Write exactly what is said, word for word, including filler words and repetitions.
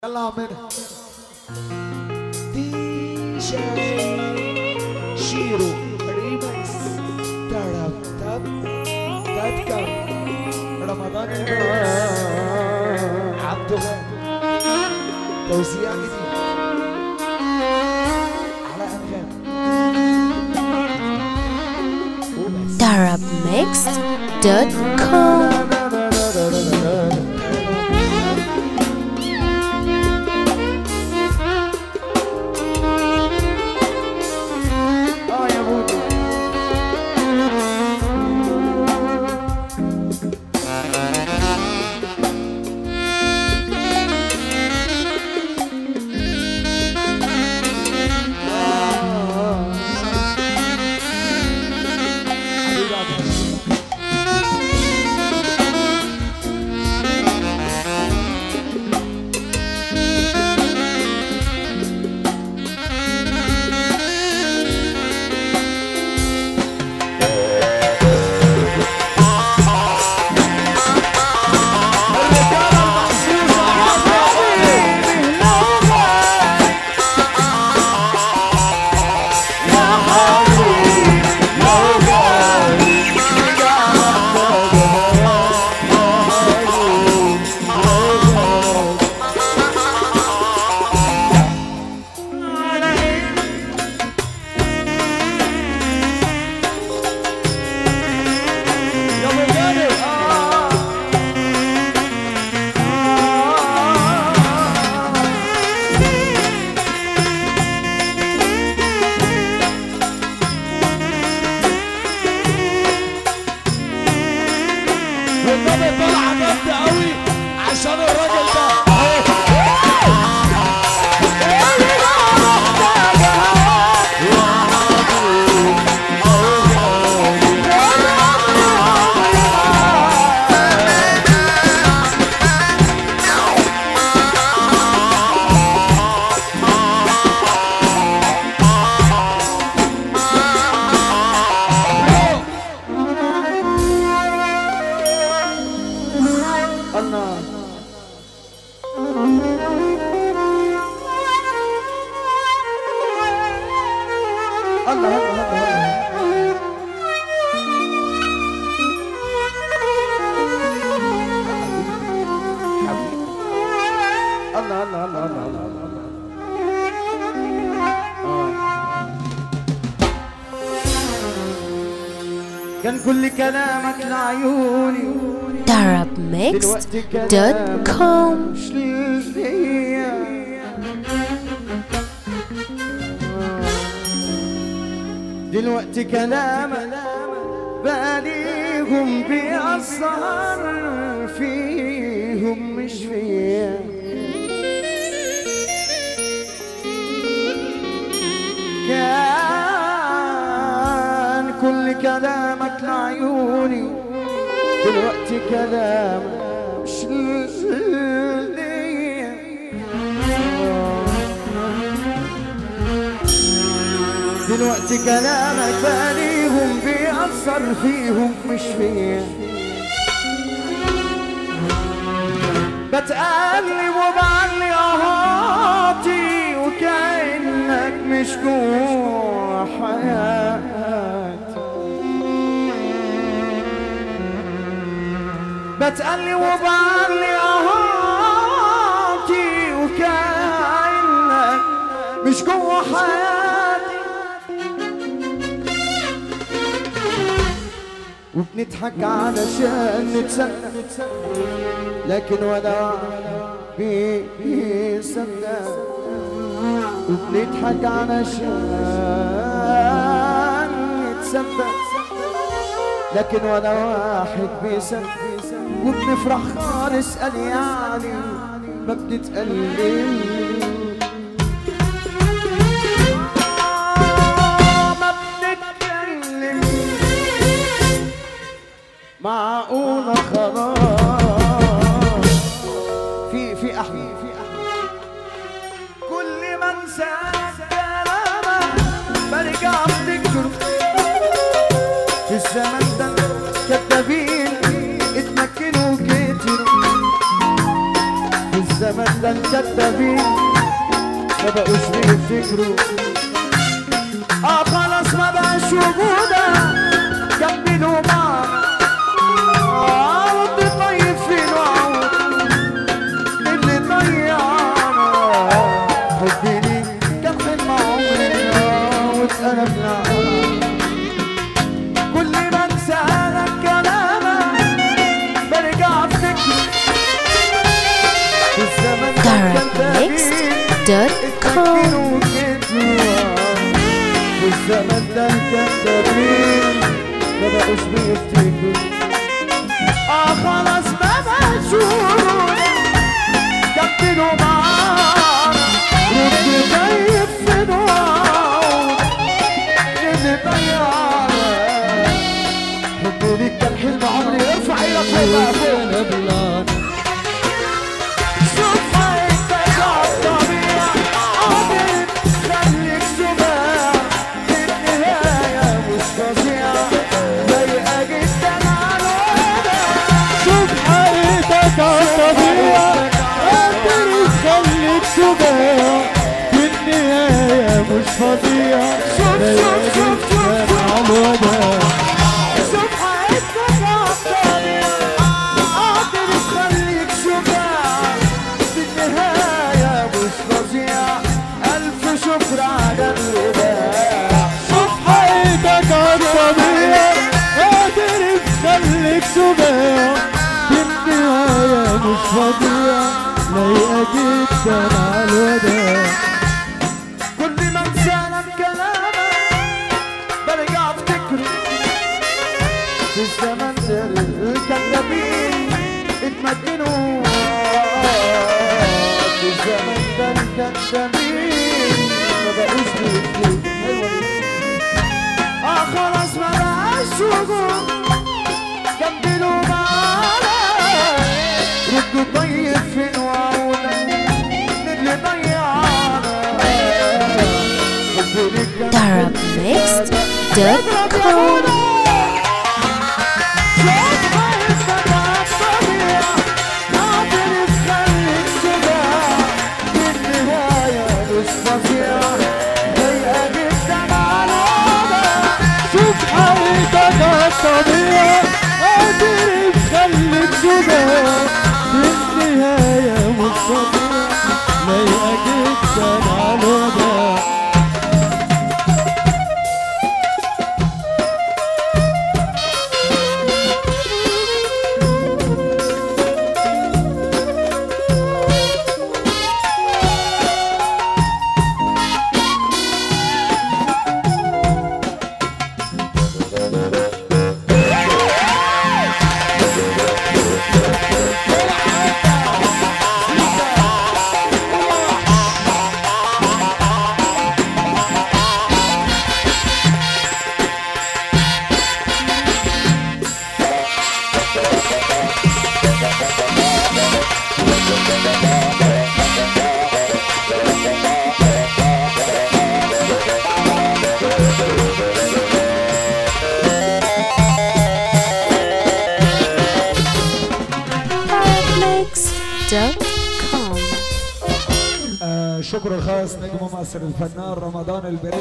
يلا عمنا دي جي شيرو ريمكس ترب تب تذكر رمضان المبارك عبد الغني توزيع جديد على أنغام Arab Mix dot com. طلع جد قوي عشان الراجل ده الله الله الله الله الله الله الله كان كل كلامك لعيوني Arab Mix dot com. دلوقتي كلامك باليهم بيأثر فيهم مش فيا كان كل كلامك لعيوني دلوقتي كلامك مش ليا دلوقتي كلامك باليهم بيأثر فيهم مش فيا بتقلب وبعلي اهاتي وكأنك مش جوا حياتي بتقلب وبعلي اهاتي وكأنك مش جوا حياتي وبنضحك علشان نتسلى لكن ولا بيصدق وبنضحك علشان نتسبق لكن ولا واحد بيصدق وبنفرح خالص قال يعني ما بنتقلل معقولة خلاص في في أحمد في أحمد كل ما انسى كلامك برجع افتكر في الزمن ده كدابين اتمكنوا كتير في الزمن ده الكذابين ما بقوش بيفتكروا. اه خلاص ما بقاش وجودة كملوا معنا. اه رد طيب فين وعود اللي ضيعنا. حبي ليك كان حلم عمرنا واتقلبنا. كل ما انسى لك كلامك برجع افتكر في الزمن ده darabmixed.com. في الزمن ده الكذابين ما بقوش بيفتكروا. اه خلاص ما بقاش وجودة كملوا معانا. ردوا طيب فين وعود اللي ضيعنا. حبي ليك كان حلم عمري. ارفع ايدك فوق بقى فوق. شوف حياتك عالطبيعة قادر خليك شجاع. النهاية مش فظيعة ضايقة جدا عالوضع. شوف حياتك عالطبيعة قادر تخليك شجاع. في النهاية مش فظيع شوف شوف شوف شوف عالوضع. شوف حياتك عالطبيعة قادر تخليك شجاع. في النهاية مش فظيعة ألف شكر على الوداع. شوف حياتك عالطبيعة قادر تخليك شجاع. في النهاية مش فظيع لايقة جدا عالوداع. كل ما انسالك كلامك برجع افتكره. في الزمن ده الكذابين اتمكنوا. في الزمن ده الكذابين ما بقوش بيفتكروا. حلوة دي. اه خلاص ما بقاش وجود كملوا معانا. ردوا طيب فين وعودنا اللي ضيعنا. حبي ليك كان darabmixed dot com. شوف حياتك عالطبيعة قادر تخليك شجاع. في النهاية مش فظيعة ضايقة جدا عالوضع. شوف حياتك عالطبيعة قادر تخليك شجاع. في النهاية مش فظيع لايقة جدا عالوداع. darabmixed dot com. آه شكر الخاص نجم مصر الفنان رمضان البريد.